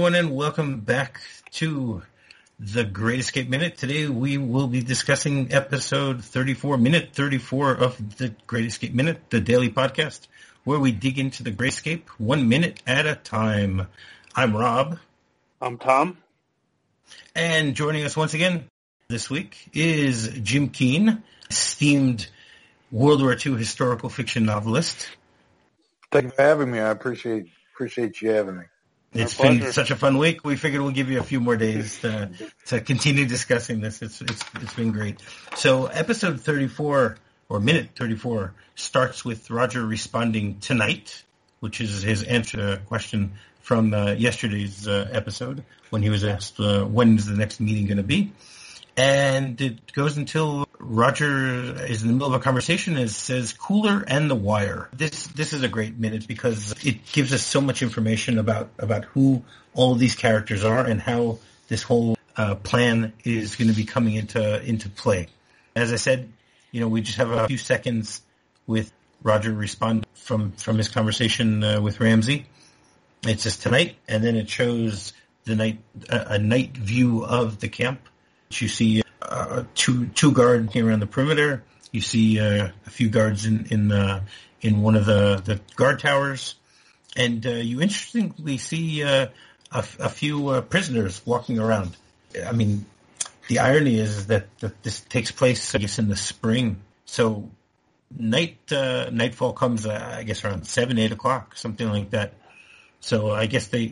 everyone, and welcome back to the Great Escape Minute. Today we will be discussing episode 34, minute 34 of the Great Escape Minute, the daily podcast, where we dig into the Great Escape 1 minute at a time. I'm Rob. I'm Tom. And joining us once again this week is Jim Keane, esteemed World War II historical fiction novelist. Thank you for having me. I appreciate you having me. It's been such a fun week. We figured we'll give you a few more days to continue discussing this. It's been great. So episode 34, or minute 34, starts with Roger responding tonight, which is his answer to a question from yesterday's episode when he was asked when is the next meeting going to be. And it goes until Roger is in the middle of a conversation and says, Cooler and the Wire. This is a great minute because it gives us so much information about who all of these characters are and how this whole plan is going to be coming into play. As I said, we just have a few seconds with Roger respond from his conversation with Ramsey. It says tonight, and then it shows a night view of the camp. You see two guards here around the perimeter. You see a few guards in one of the guard towers, and you interestingly see a few prisoners walking around. I mean, the irony is that this takes place, I guess, in the spring. So nightfall comes, I guess, around 7, 8 o'clock, something like that. So I guess they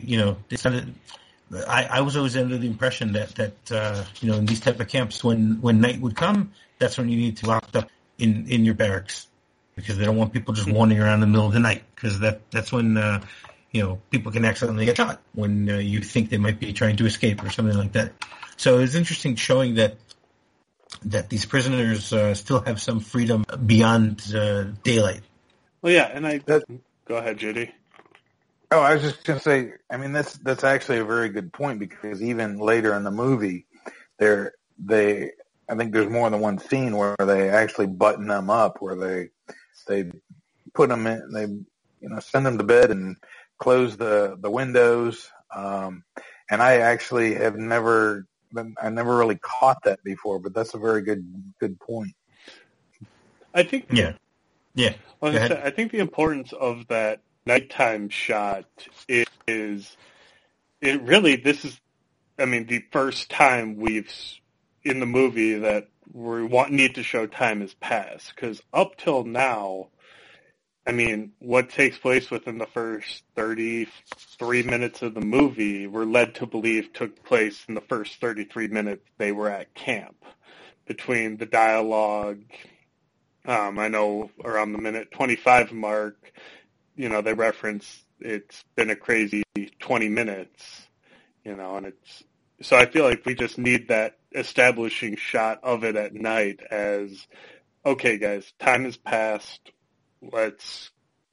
I was always under the impression that in these type of camps, when night would come, that's when you need to lock up in your barracks, because they don't want people just wandering around in the middle of the night, because that's when people can accidentally get shot when you think they might be trying to escape or something like that. So it's interesting showing that these prisoners still have some freedom beyond daylight. Well, yeah, and go ahead, Judy. Oh, I was just going to say, I mean, that's actually a very good point, because even later in the movie, I think there's more than one scene where they actually button them up, where they put them in, they send them to bed and close the windows. And I actually I never really caught that before, but that's a very good point. I think. Yeah. Well, I think the importance of that nighttime shot is this is the first time in the movie that we need to show time has passed, because up till now, what takes place within the first 33 minutes of the movie, we're led to believe took place in the first 33 minutes they were at camp. Between the dialogue, I know around the minute 25 mark, they reference it's been a crazy 20 minutes, and so I feel like we just need that establishing shot of it at night as, okay, guys, time has passed. Let's,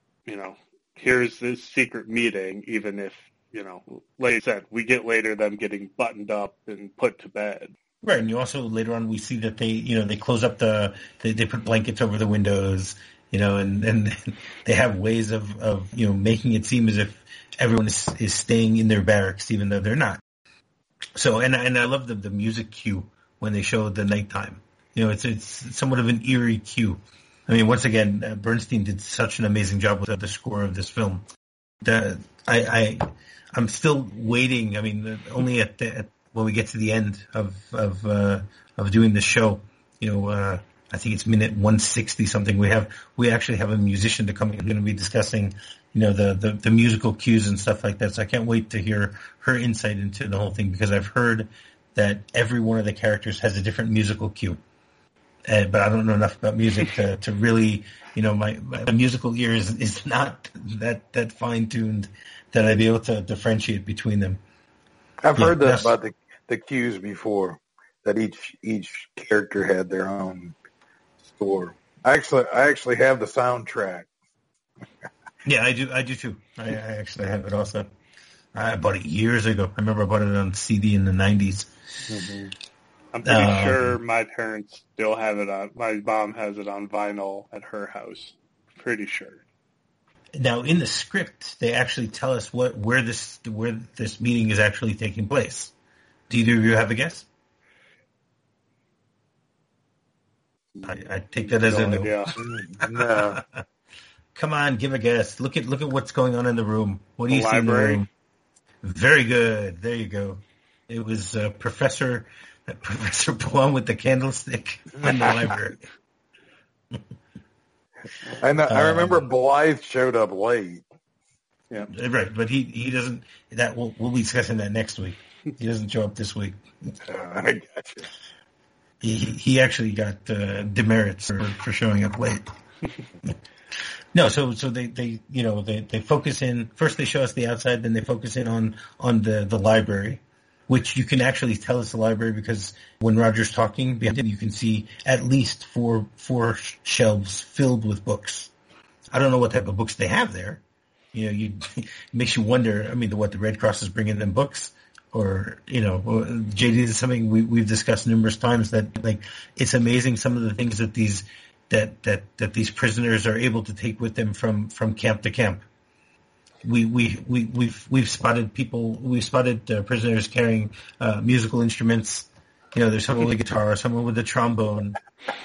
here's this secret meeting, even if, like I said, we get later them getting buttoned up and put to bed. Right, and you also, later on, we see that they close up they put blankets over the windows, and they have ways of making it seem as if everyone is staying in their barracks, even though they're not. So, and I love the music cue when they show the nighttime. It's somewhat of an eerie cue. Once again, Bernstein did such an amazing job with the score of this film. I'm still waiting. Only when we get to the end of doing the show, I think it's minute 160 something. We actually have a musician to come in, going to be discussing, the musical cues and stuff like that. So I can't wait to hear her insight into the whole thing, because I've heard that every one of the characters has a different musical cue. But I don't know enough about music to really, my musical ear is not that fine tuned that I'd be able to differentiate between them. I've heard that about the cues before, that each character had their own score. I actually have the soundtrack. Yeah, I do too. I actually have it also. I bought it years ago. I remember I bought it on CD in the 90s. Mm-hmm. I'm pretty sure my parents still have it on. My mom has it on vinyl at her house. Pretty sure. Now, in the script, they actually tell us where this meeting is actually taking place. Do either of you have a guess? I take that as a no. No. Come on, give a guess. Look at what's going on in the room. What do you see in the room? Very good. There you go. It was Professor Plum with the candlestick in the library. I remember Blythe showed up late. Yeah, right. But he doesn't. That we'll be discussing that next week. He doesn't show up this week. I got you. He actually got demerits for showing up late. No, so they focus in first. They show us the outside, then they focus in on the library, which you can actually tell it's the library because when Roger's talking behind him, you can see at least four shelves filled with books. I don't know what type of books they have there. It makes you wonder. I mean, the Red Cross is bringing them books, or JD is something we've discussed numerous times that like it's amazing some of the things that these prisoners are able to take with them from camp to camp. We've spotted prisoners carrying musical instruments. There's someone with a guitar, someone with a trombone.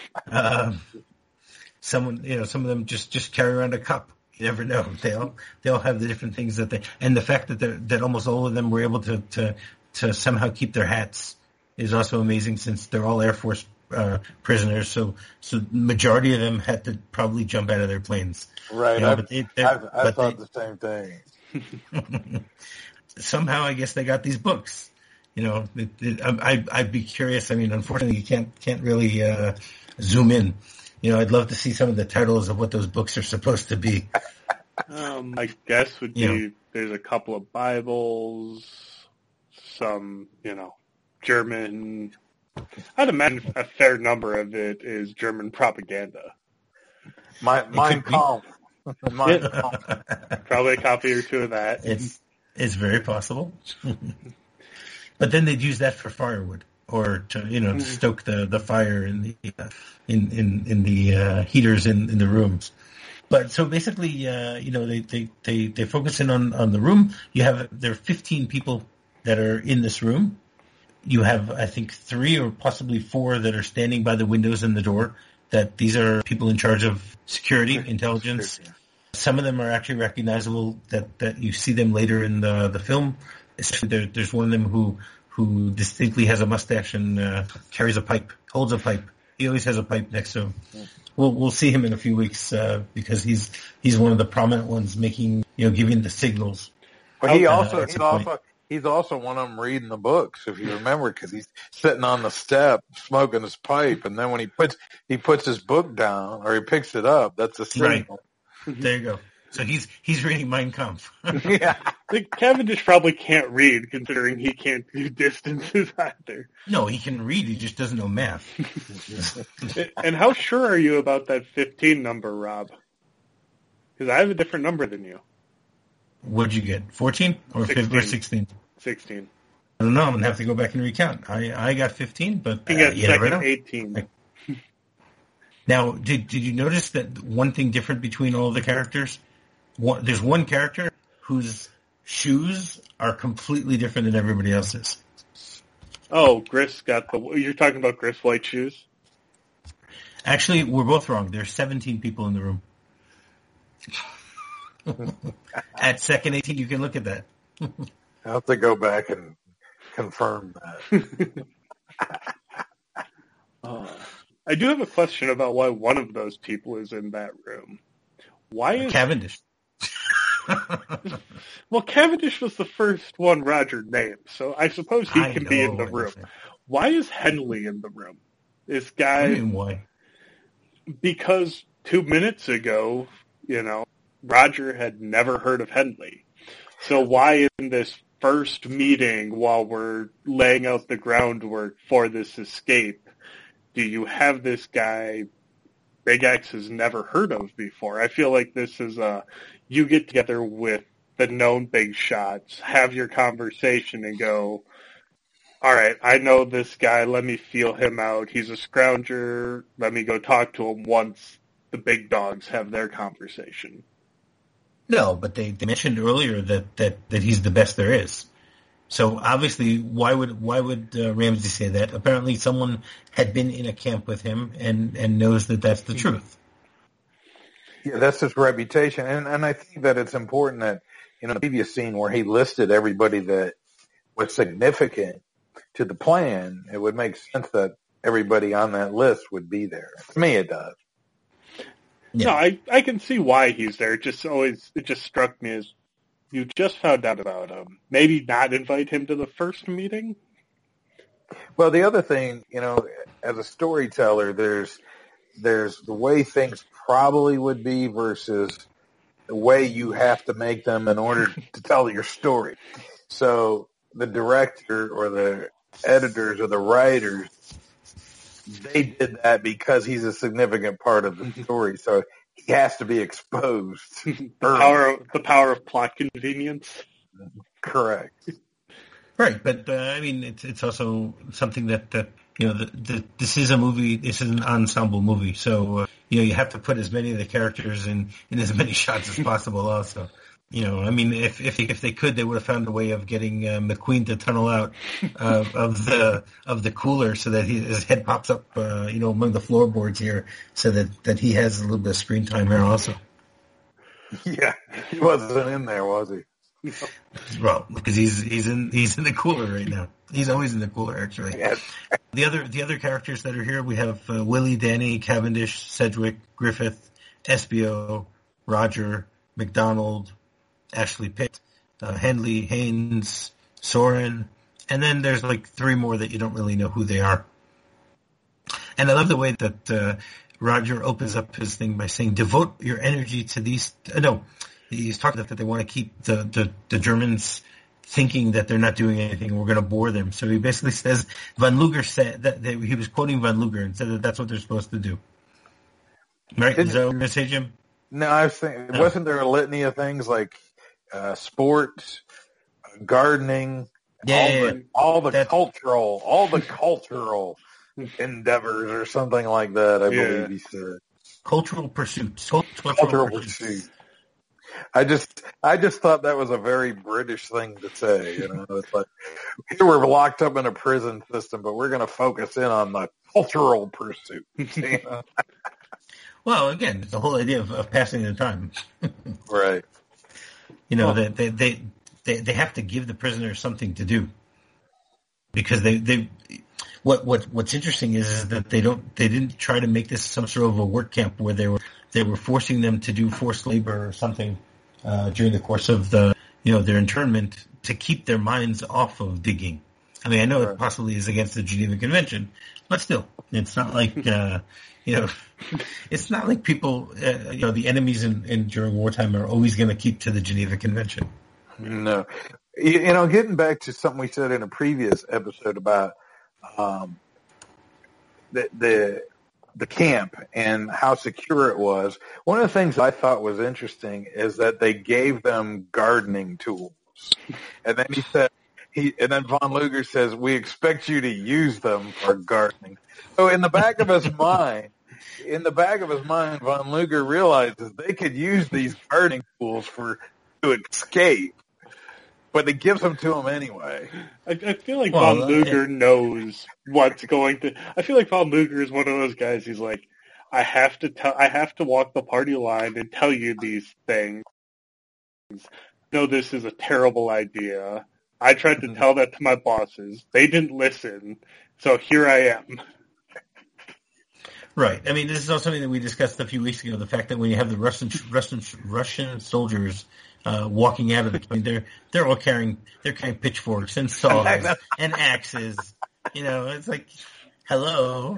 Some of them just carry around a cup. You never know. They all have the different things and the fact that almost all of them were able to somehow keep their hats is also amazing since they're all Air Force prisoners. So majority of them had to probably jump out of their planes. Right. I thought the same thing. Somehow, I guess they got these books. I'd be curious. I mean, unfortunately, you can't really zoom in. I'd love to see some of the titles of what those books are supposed to be. My guess would be there's a couple of Bibles, some, German. I'd imagine a fair number of it is German propaganda. Mein Kampf. Probably a copy or two of that. It's very possible. But then they'd use that for firewood or to stoke the fire in the heaters in the rooms. But so basically, they focus in on the room. There are 15 people that are in this room. You have, I think, 3 or possibly 4 that are standing by the windows and the door. That these are people in charge of security, intelligence. Some of them are actually recognizable. That you see them later in the film. Especially there's one of them who distinctly has a mustache and carries a pipe, holds a pipe. He always has a pipe next to him. We'll see him in a few weeks because he's one of the prominent ones giving the signals. But he's also one of them reading the books, if you remember, because he's sitting on the step smoking his pipe, and then when he puts his book down or he picks it up, that's a signal. Right. There you go. So he's reading Mein Kampf. Yeah. I think Cavendish probably can't read, considering he can't do distances either. No, he can read. He just doesn't know math. And how sure are you about that 15 number, Rob? Because I have a different number than you. What'd you get? 14 or 16? 16. I don't know. I'm gonna have to go back and recount. I got 15, but you got second 18. Now, did you notice that one thing different between all of the characters? There's one character whose shoes are completely different than everybody else's. Oh, Griff's got you're talking about Griff's white shoes? Actually, we're both wrong. There's 17 people in the room. At second 18, you can look at that. I'll have to go back and confirm that. I do have a question about why one of those people is in that room. Why is Cavendish? Well, Cavendish was the first one Roger named, so I suppose he can be in the room. Why is Henley in the room? This guy... What do you mean, why? Because 2 minutes ago, Roger had never heard of Henley. So why in this first meeting, while we're laying out the groundwork for this escape, do you have this guy Big X has never heard of before? I feel like this is you get together with the known big shots, have your conversation and go, all right, I know this guy, let me feel him out. He's a scrounger. Let me go talk to him once the big dogs have their conversation. No, but they mentioned earlier that he's the best there is. So obviously, why would Ramsay say that? Apparently, someone had been in a camp with him and knows that that's the truth. Yeah, that's his reputation, and I think that it's important that the previous scene where he listed everybody that was significant to the plan, it would make sense that everybody on that list would be there. To me, it does. Yeah. No, I can see why he's there. It just struck me as you just found out about him. Maybe not invite him to the first meeting? Well, the other thing, as a storyteller, there's the way things probably would be versus the way you have to make them in order to tell your story. So the director or the editors or the writers, they did that because he's a significant part of the story. So he has to be exposed. The power of plot convenience. Correct. Right, but it's also something that this is a movie. This is an ensemble movie, so you have to put as many of the characters in as many shots as possible. Also, if they could, they would have found a way of getting McQueen to tunnel out of the cooler so that his head pops up, among the floorboards here, so that he has a little bit of screen time here also. Yeah, he wasn't in there, was he? Well, because he's in the cooler right now. He's always in the cooler, actually. Yes. The other characters that are here, we have Willie, Danny, Cavendish, Sedgwick, Griffith, Espio, Roger, McDonald, Ashley Pitt, Henley, Haynes, Soren, and then there's like three more that you don't really know who they are. And I love the way that Roger opens up his thing by saying, "Devote your energy to these." He's talking about that they want to keep the Germans thinking that they're not doing anything. We're going to bore them. So he basically says Von Luger said that he was quoting Von Luger and said that that's what they're supposed to do. Right? Is that what you're going to say, Jim? No, I was thinking, wasn't there a litany of things like sports, gardening, all the cultural endeavors or something like that? I believe he said cultural pursuits. Cultural pursuits. I just thought that was a very British thing to say. It's like, here we're locked up in a prison system, but we're going to focus in on the cultural pursuit. Well, again, the whole idea of passing the time. Right. They have to give the prisoners something to do because what's interesting is that they didn't try to make this some sort of a work camp where they were forcing them to do forced labor or something during the course of their internment to keep their minds off of digging. I mean, I know it possibly is against the Geneva Convention, but still, it's not like it's not like people, the enemies during wartime are always going to keep to the Geneva Convention. No, getting back to something we said in a previous episode about the camp and how secure it was. One of the things I thought was interesting is that they gave them gardening tools, and then and then Von Luger says, "We expect you to use them for gardening." So in the back of his mind, Von Luger realizes they could use these gardening tools to escape. But it gives them to him anyway. I feel like Von Luger knows what's going to. I feel like Von Luger is one of those guys. He's like, I have to walk the party line and tell you these things. No, this is a terrible idea. I tried to tell that to my bosses. They didn't listen. So here I am. Right. I mean, this is also something that we discussed a few weeks ago. The fact that when you have the Russian soldiers walking out of the, I mean, they're all carrying pitchforks and saws and axes. It's like, hello.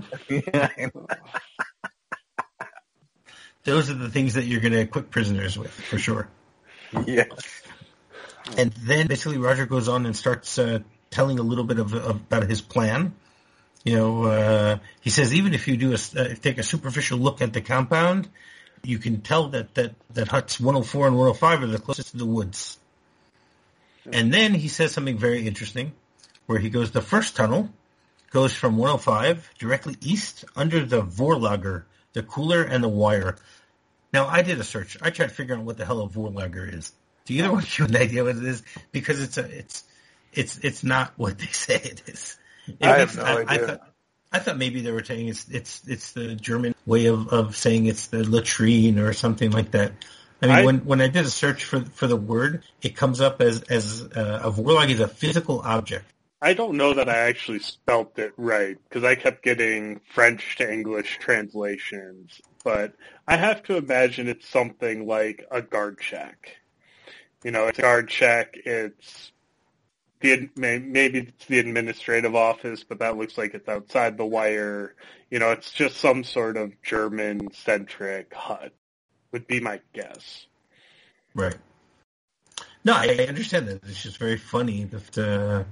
Those are the things that you're going to equip prisoners with, for sure. Yeah. And then basically Roger goes on and starts telling a little bit about his plan. He says even if you take a superficial look at the compound, you can tell that huts 104 and 105 are the closest to the woods. And then he says something very interesting, where he goes, the first tunnel goes from 105 directly east under the Vorlager, the cooler and the wire. Now, I did a search. I tried figuring out what the hell a Vorlager is. Do either one of you have an idea what it is? Because it's not what they say it is. I have no idea. I thought maybe they were saying it's the German way of saying it's the latrine or something like that. I mean, when I did a search for the word, it comes up as a Vorlag is a physical object. I don't know that I actually spelt it right because I kept getting French to English translations, but I have to imagine it's something like a guard shack. It's a guard shack. It's maybe it's the administrative office, but that looks like it's outside the wire. It's just some sort of German-centric hut, would be my guess. Right. No, I understand that. It's just very funny that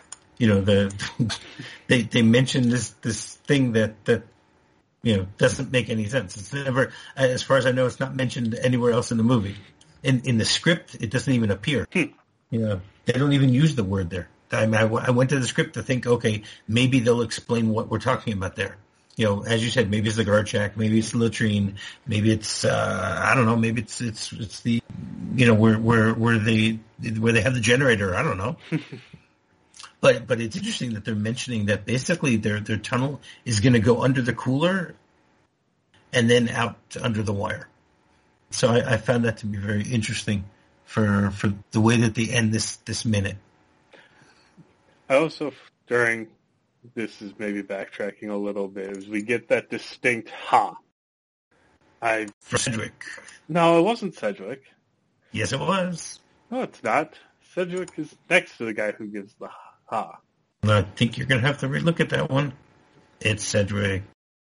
they mentioned this thing that doesn't make any sense. It's never, as far as I know, it's not mentioned anywhere else in the movie. In the script, it doesn't even appear. They don't even use the word there. I went to the script to think, okay, maybe they'll explain what we're talking about there. As you said, maybe it's the guard shack, maybe it's the latrine, maybe it's I don't know, maybe it's the where they have the generator. I don't know. But it's interesting that they're mentioning that basically their tunnel is going to go under the cooler and then out under the wire. So I found that to be very interesting for the way that they end this minute. I also, during, this is maybe backtracking a little bit, is we get that distinct ha. For Sedgwick. No, it wasn't Sedgwick. Yes, it was. No, it's not. Sedgwick is next to the guy who gives the ha. I think you're going to have to relook at that one. It's Sedgwick.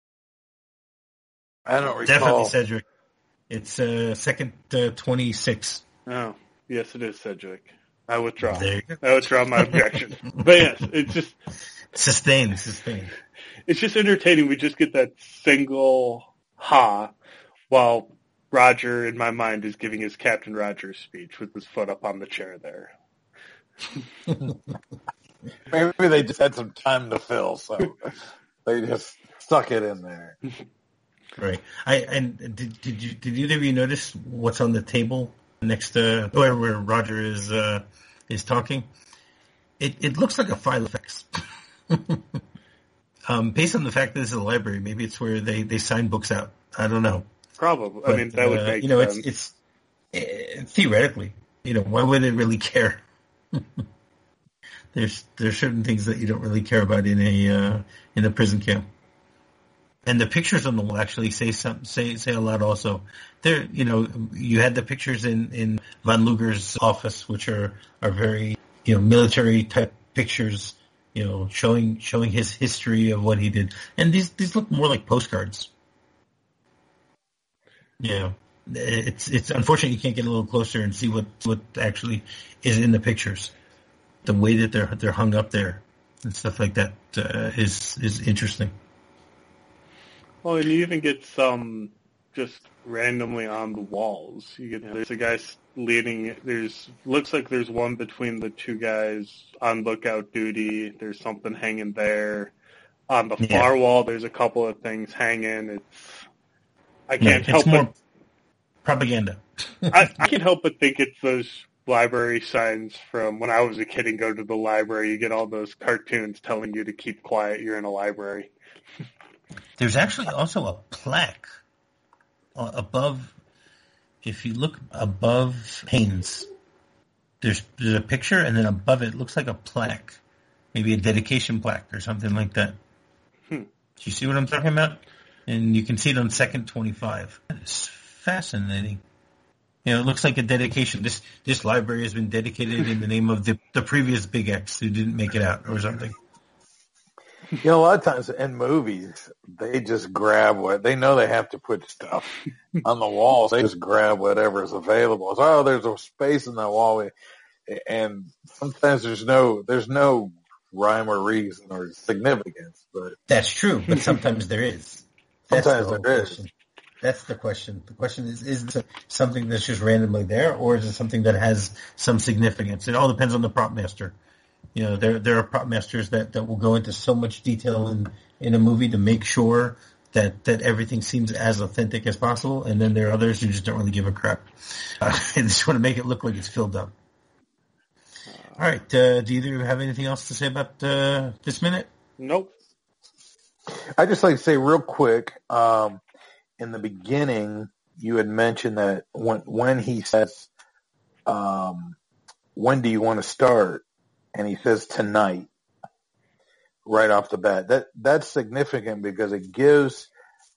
I don't recall. Definitely Sedgwick. It's second 26. Oh, yes, it is Sedgwick. I withdraw. There you go. I withdraw my objection. But yes, it's just... Sustained. It's just entertaining. We just get that single ha while Roger, in my mind, is giving his Captain Rogers speech with his foot up on the chair there. Maybe they just had some time to fill, so they just stuck it in there. Right. Did either of you notice what's on the table next to where Roger is talking? It looks like a file effects. Based on the fact that this is a library, maybe it's where they sign books out. I don't know. Probably. But, I mean, that would make sense. It's theoretically, why would they really care? There's certain things that you don't really care about in a prison camp. And the pictures on the wall actually say a lot also. There, you had the pictures in Von Luger's office, which are very, military type pictures, showing his history of what he did. And these look more like postcards. Yeah. It's unfortunate you can't get a little closer and see what actually is in the pictures. The way that they're hung up there and stuff like that is interesting. Well, and you even get some just randomly on the walls. There's a guy leading. Looks like there's one between the two guys on lookout duty. There's something hanging there. On the far wall, there's a couple of things hanging. I can't help more propaganda. I can't help but think it's those library signs from when I was a kid and go to the library. You get all those cartoons telling you to keep quiet. You're in a library. There's actually also a plaque above. If you look above Haynes, there's a picture, and then above it looks like a plaque, maybe a dedication plaque or something like that. Do you see what I'm talking about? And you can see it on second 25. It's fascinating. It looks like a dedication. This library has been dedicated in the name of the previous Big X who didn't make it out or something. A lot of times in movies, they just grab what they know they have to put stuff on the walls. They just grab whatever is available. It's, there's a space in that wall, and sometimes there's no rhyme or reason or significance. But that's true. But sometimes there is. Sometimes there is. That's the question. The question is this something that's just randomly there, or is it something that has some significance? It all depends on the prop master. There are prop masters that will go into so much detail in a movie to make sure that everything seems as authentic as possible, and then there are others who just don't really give a crap. They just want to make it look like it's filled up. All right. Do either of you have anything else to say about this minute? Nope. I'd just like to say real quick, in the beginning, you had mentioned that when he says, when do you want to start? And he says tonight, right off the bat. That's significant because it gives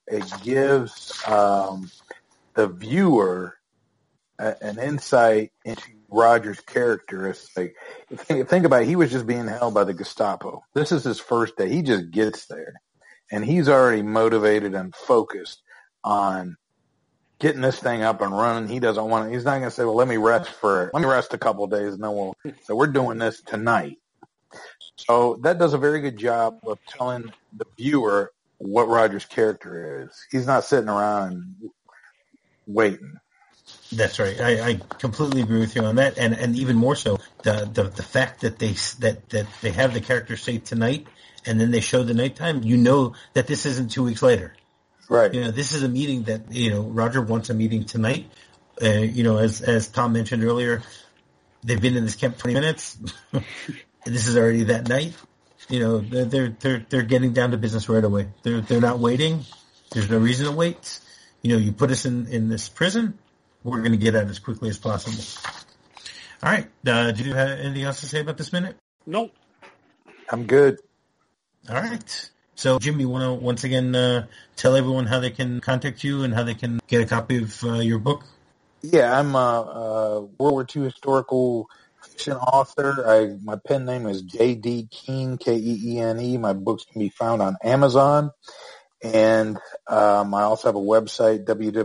the viewer an insight into Roger's character. It's like, think about it, he was just being held by the Gestapo. This is his first day. He just gets there, and he's already motivated and focused on getting this thing up and running. He doesn't want to. He's not going to say, "Well, let me rest a couple of days, and then so we're doing this tonight." So that does a very good job of telling the viewer what Roger's character is. He's not sitting around waiting. That's right. I completely agree with you on that, and even more so the fact that they have the character say tonight, and then they show the nighttime. You know that this isn't 2 weeks later, right? This is a meeting that Roger wants a meeting tonight. As Tom mentioned earlier, they've been in this camp 20 minutes. This is already that night. They're getting down to business right away. They're not waiting. There's no reason to wait. You put us in this prison. We're going to get out as quickly as possible. All right. Do you have anything else to say about this minute? Nope. I'm good. All right. So, Jim, you want to once again tell everyone how they can contact you and how they can get a copy of your book? Yeah, I'm a World War II historical fiction author. My pen name is J.D. Keene, Keene. My books can be found on Amazon. And I also have a website,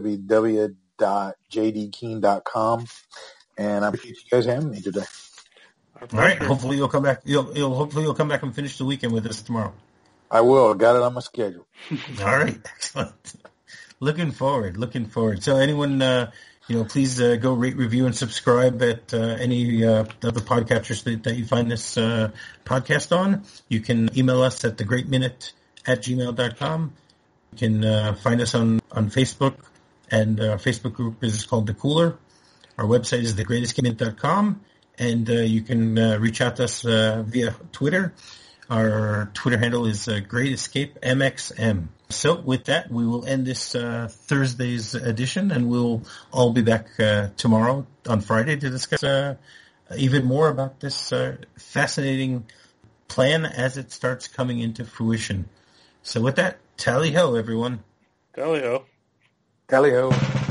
www.jdkeene.com. And I appreciate you guys having me today. All right. Hopefully you'll come back. Hopefully you'll come back and finish the weekend with us tomorrow. I will. I got it on my schedule. All right. Excellent. Looking forward. So anyone, please go rate, review, and subscribe at any of the podcatchers that you find this podcast on. You can email us at thegreatminute@gmail.com. You can find us on Facebook, and our Facebook group is called The Cooler. Our website is thegreatescapeminute.com, and you can reach out to us via Twitter. Our Twitter handle is GreatEscapeMXM. So with that, we will end this Thursday's edition, and we'll all be back tomorrow on Friday to discuss even more about this fascinating plan as it starts coming into fruition. So with that, tally-ho, everyone. Tally-ho. Tally-ho.